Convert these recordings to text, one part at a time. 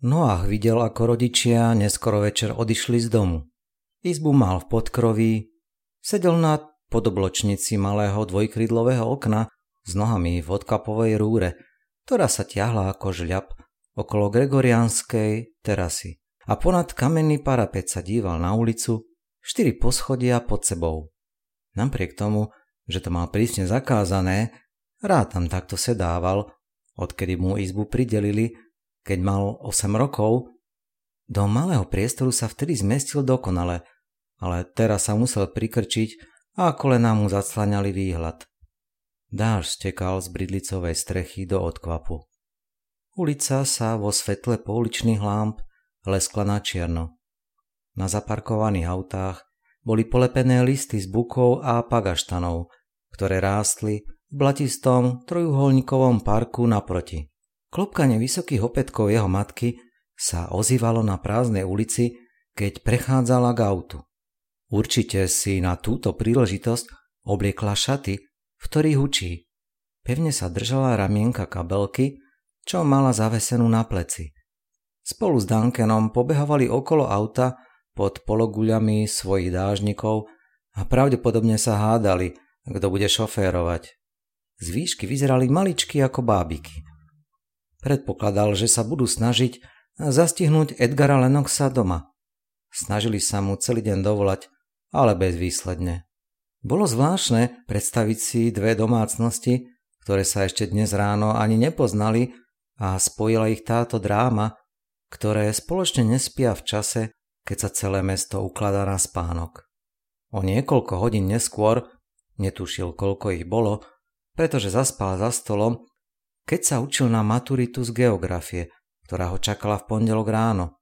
Noach videl, ako rodičia neskoro večer odišli z domu. Izbu mal v podkroví, sedel na podobločnici malého dvojkrídlového okna s nohami v odkapovej rúre, ktorá sa ťahla ako žľab okolo gregoriánskej terasy. A ponad kamenný parapet sa díval na ulicu, 4 poschodia pod sebou. Napriek tomu, že to mal prísne zakázané, rád tam takto sedával, odkedy mu izbu pridelili, keď mal 8 rokov. Do malého priestoru sa vtedy zmestil dokonale, ale teraz sa musel prikrčiť a kolená mu zaclaňali výhľad. Dážď stekal z bridlicovej strechy do odkvapu. Ulica sa vo svetle pouličných lámp leskla na čierno. Na zaparkovaných autách boli polepené listy z bukov a pagaštanov, ktoré rástli v blatistom trojuholníkovom parku naproti. Klopkanie vysokých opätkov jeho matky sa ozývalo na prázdnej ulici, keď prechádzala k autu. Určite si na túto príležitosť obliekla šaty, v ktorých učí. Pevne sa držala ramienka kabelky, čo mala zavesenú na pleci. Spolu s Duncanom pobehovali okolo auta pod pologuľami svojich dážnikov a pravdepodobne sa hádali, kto bude šoférovať. Z výšky vyzerali maličky ako bábiky. Predpokladal, že sa budú snažiť zastihnúť Edgara Lennoxa doma. Snažili sa mu celý deň dovolať, ale bezvýsledne. Bolo zvláštne predstaviť si dve domácnosti, ktoré sa ešte dnes ráno ani nepoznali, a spojila ich táto dráma, ktoré spoločne nespia v čase, keď sa celé mesto ukladá na spánok. O niekoľko hodín neskôr, netušil, koľko ich bolo, pretože zaspal za stolom, keď sa učil na maturitu z geografie, ktorá ho čakala v pondelok ráno.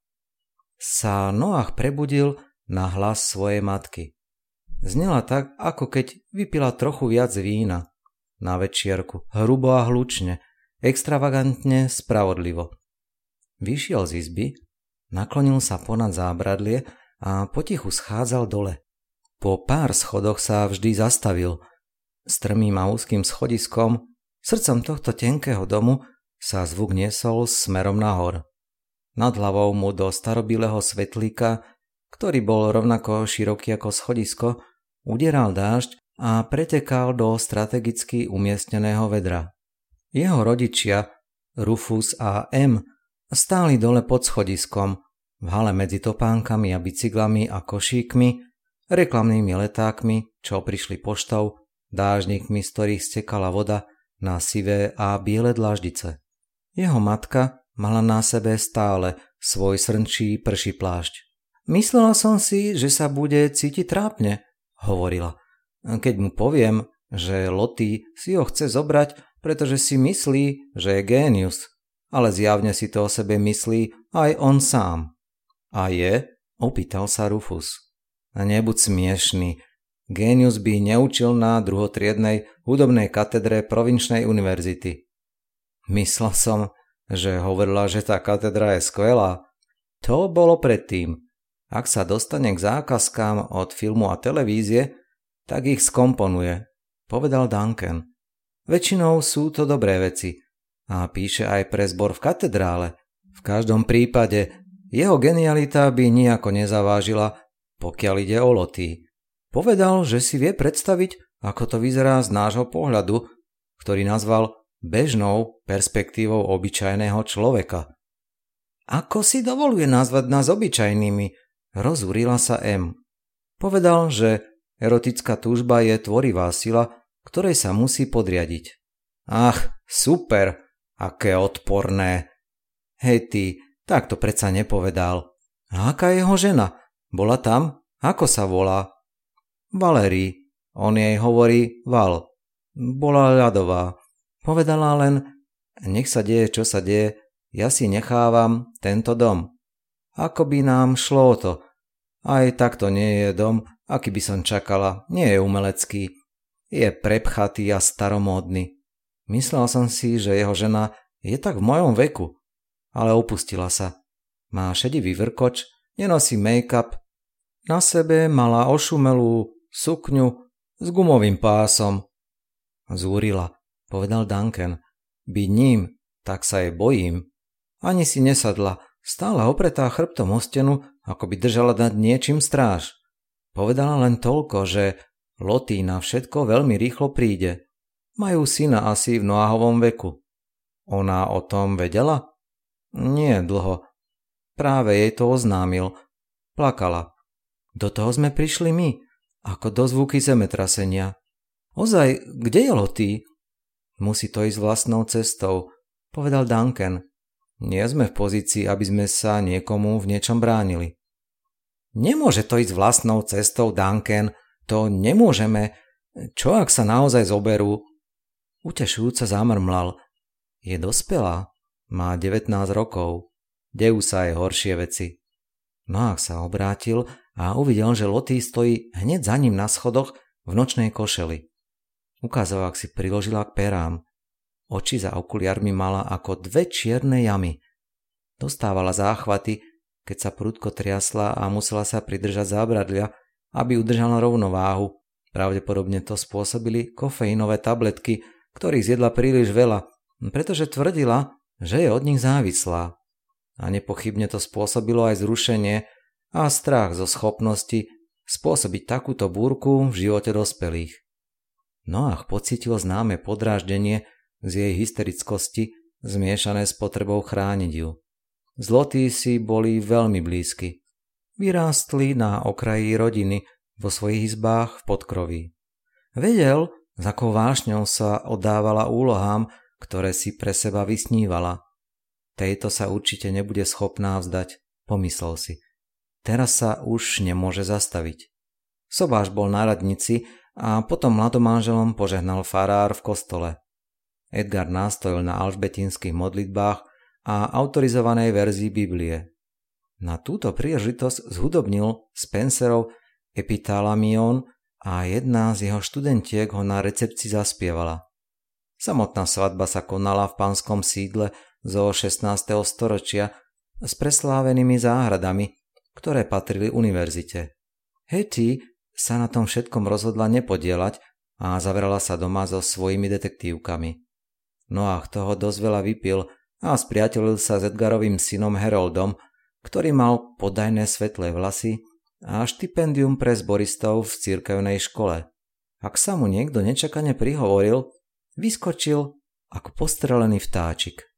Sa Noach prebudil na hlas svojej matky. Znela tak, ako keď vypila trochu viac vína. Na večierku, hrubo a hlučne, extravagantne, spravodlivo. Vyšiel z izby, naklonil sa ponad zábradlie a potichu schádzal dole. Po pár schodoch sa vždy zastavil. Strmým a úzkým schodiskom, srdcom tohto tenkého domu, sa zvuk niesol smerom nahor. Nad hlavou mu do starobilého svetlíka, ktorý bol rovnako široký ako schodisko, udieral dážď a pretekal do strategicky umiestneného vedra. Jeho rodičia, Rufus a M, stáli dole pod schodiskom, v hale medzi topánkami a bicyklami a košíkmi, reklamnými letákmi, čo prišli poštou, dážnikmi, z ktorých stekala voda na sivé a biele dláždice. Jeho matka mala na sebe stále svoj srnčí prší plášť. Myslela som si, že sa bude cítiť trápne, hovorila. Keď mu poviem, že Lottie si ho chce zobrať, pretože si myslí, že je génius, ale zjavne si to o sebe myslí aj on sám. A je? Opýtal sa Rufus. Nebuď smiešný. Génius by neučil na druhotriednej hudobnej katedre provinčnej univerzity. Myslel som, že hovorila, že tá katedra je skvelá. To bolo predtým. Ak sa dostane k zákazkám od filmu a televízie, tak ich skomponuje, povedal Duncan. Väčšinou sú to dobré veci a píše aj pre zbor v katedrále. V každom prípade jeho genialita by nijako nezavážila, pokiaľ ide o Lottie. Povedal, že si vie predstaviť, ako to vyzerá z nášho pohľadu, ktorý nazval bežnou perspektívou obyčajného človeka. Ako si dovoluje nazvať nás obyčajnými? Rozúrila sa M. Povedal, že erotická túžba je tvorivá sila, ktorej sa musí podriadiť. Ach, super, aké odporné. Hej ty, tak to predsa nepovedal. A aká je jeho žena? Bola tam? Ako sa volá? Valérie. On jej hovorí Val. Bola ľadová. Povedala len, nech sa deje, čo sa deje, ja si nechávam tento dom. Ako by nám šlo o to. Aj takto nie je dom, aký by som čakala, nie je umelecký. Je prepchatý a staromódny. Myslel som si, že jeho žena je tak v mojom veku, ale opustila sa. Má šedivý vrkoč, nenosí make-up, na sebe mala ošumelú sukňu s gumovým pásom. Zúrila, povedal Duncan. Byť ním, tak sa jej bojím. Ani si nesadla, Stála opretá chrbtom o stenu, ako by držala nad niečím stráž. Povedala len toľko, že Lottie na všetko veľmi rýchlo príde. Majú syna asi v Noahovom veku. Ona o tom vedela? Nie dlho. Práve jej to oznámil. Plakala. Do toho sme prišli my, ako do zvuky zemetrasenia. Ozaj, kde je Lottie? Musí to ísť vlastnou cestou, povedal Duncan. Nie sme v pozícii, aby sme sa niekomu v niečom bránili. Nemôže to ísť vlastnou cestou, Duncan. To nemôžeme. Čo ak sa naozaj zoberú? Utešujúco zamrmlal. Je dospelá. Má 19 rokov. Dejú sa aj horšie veci. Noah sa obrátil a uvidel, že Lottie stojí hneď za ním na schodoch v nočnej košeli. Ukázal, ak si priložila k perám. Oči za okuliarmi mala ako dve čierne jamy. Dostávala záchvaty, keď sa prudko triasla a musela sa pridržať zábradlia, aby udržala rovnováhu. Pravdepodobne to spôsobili kofeínové tabletky, ktorých zjedla príliš veľa, pretože tvrdila, že je od nich závislá. A nepochybne to spôsobilo aj zrušenie a strach zo schopnosti spôsobiť takúto búrku v živote dospelých. Noah pocítil známe podráždenie z jej hysterickosti, zmiešané s potrebou chrániť ju. S Lottie si boli veľmi blízky. Vyrástli na okraji rodiny, vo svojich izbách v podkroví. Vedel, s akou vášňou sa oddávala úlohám, ktoré si pre seba vysnívala. Tejto sa určite nebude schopná vzdať, pomyslel si. Teraz sa už nemôže zastaviť. Sobáš bol na radnici a potom mladomáželom požehnal farár v kostole. Edgar nástojil na alžbetínskych modlitbách a autorizovanej verzii Biblie. Na túto príležitosť zhudobnil Spencerov Epithalamion a jedna z jeho študentiek ho na recepcii zaspievala. Samotná svadba sa konala v panskom sídle zo 16. storočia s preslávenými záhradami, ktoré patrili univerzite. Hetty sa na tom všetkom rozhodla nepodieľať a zavrela sa doma so svojimi detektívkami. Noah toho dosť veľa vypil a spriateľil sa s Edgarovým synom Haroldom, ktorý mal podajné svetlé vlasy a štipendium pre zboristov v cirkevnej škole. Ak sa mu niekto nečakane prihovoril, vyskočil ako postrelený vtáčik.